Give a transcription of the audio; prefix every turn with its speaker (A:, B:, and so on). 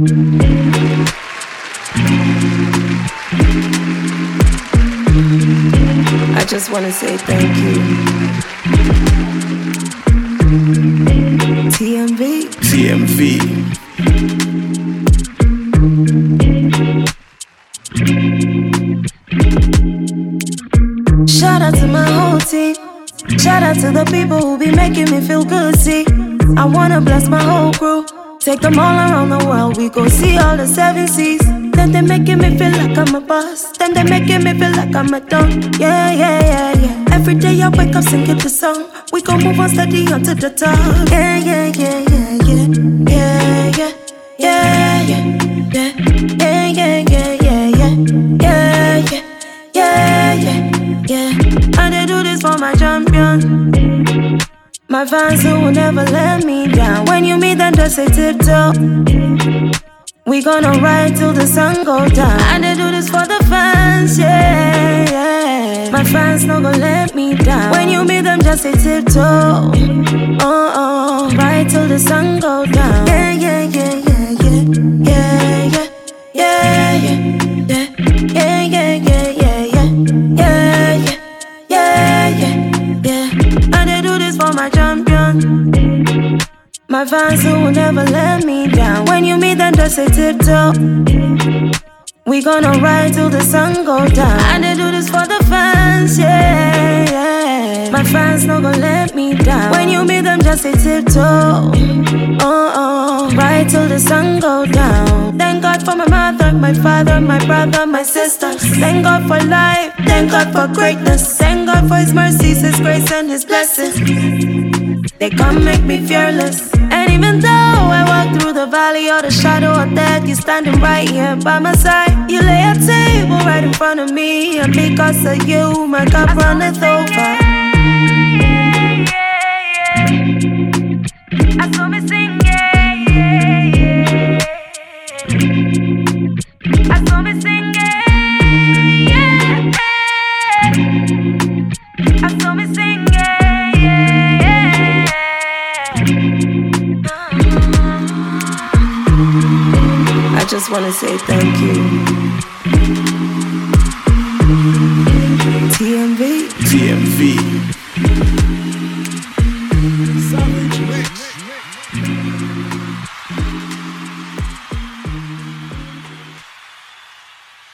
A: I just wanna say thank you. TMV. Shout out to my whole team. Shout out to the people who be making me feel good, see. I wanna bless my whole crew. Take them all around the world, we go see all the 7 seas. Then they making me feel like I'm a boss. Then they making me feel like I'm a don. Yeah, yeah, yeah, yeah. Every day I wake up singing the song. We gon' move on steady onto the top. Yeah, yeah, yeah, yeah, yeah. Yeah, yeah, yeah, yeah, yeah. Yeah, yeah, yeah, yeah, yeah. Yeah, yeah, yeah, yeah, yeah. I dey do this for my champion. My fans who will never let me down. When you meet them, just say tiptoe. We gonna ride till the sun goes down. And they do this for the fans, yeah, yeah. My fans not gonna let me down. When you meet them, just say tiptoe. Oh, oh, ride till the sun goes down. Yeah, yeah, yeah, yeah, yeah, yeah, yeah, yeah, yeah, yeah, yeah, yeah, yeah, yeah, yeah, yeah, yeah, yeah. And they do this for my champion. My fans who will never let me down. When you meet them, just say tiptoe. We gonna ride till the sun goes down. And they do this for the fans, yeah, yeah. My fans not gonna let me down. When you meet them, just say tiptoe. Oh, oh, ride till the sun goes down. Thank God for my mother, my father, my brother, my sister. Thank God for life, thank God for greatness. Thank God for His mercies, His grace and His blessings. They come make me fearless. And even though I walk through the valley or the shadow of death, you're standing right here by my side. You lay a table right in front of me, and because of you, my cup runneth over. I saw me sing, yeah, yeah, yeah. I saw me sing, yeah, yeah. I saw me sing, yeah, yeah, yeah. I just wanna say thank you.